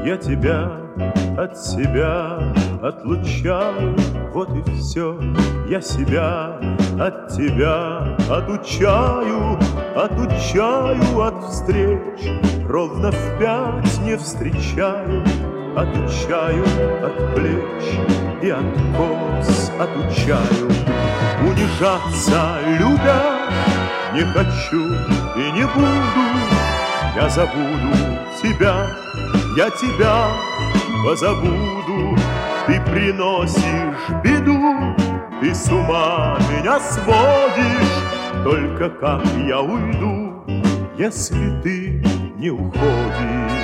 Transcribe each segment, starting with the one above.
Я тебя от себя отлучаю, вот и все. Я себя от тебя отучаю, отучаю от встреч. Ровно в 5 не встречаю, отучаю от плеч и от кос отучаю. Унижаться, любя, не хочу и не буду. Я забуду тебя, я тебя позабуду. Ты приносишь беду, ты с ума меня сводишь. Только как я уйду, если ты не уходишь?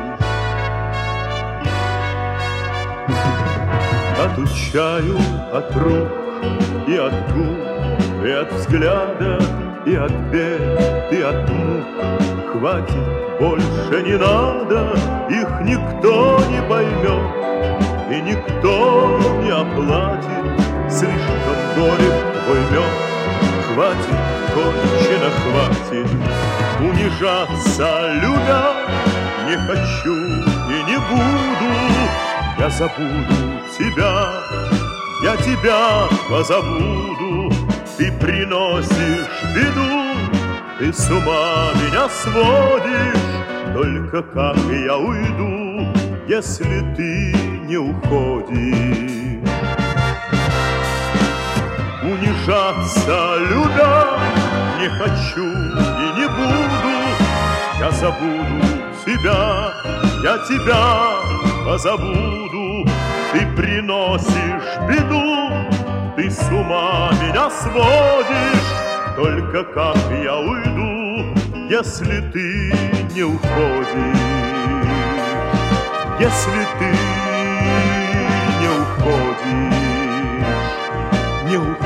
Отучаю от рук и от губ, и от взгляда, и от бед, и от мук. Хватит, больше не надо, их никто не поймет, и никто не оплатит. Слишком горек твой мед. Хватит, кончено хватит унижаться, любя, не хочу и не буду. Я забуду тебя, я тебя позабуду. Ты приносишь беду, ты с ума меня сводишь. Только как я уйду, если ты не уходишь? Унижаться, любя, не хочу и не буду. Я забуду тебя, я тебя позабуду. Ты приносишь беду, ты с ума меня сводишь. Только как я уйду, если ты не уходишь? Если ты не уходишь, не уходишь.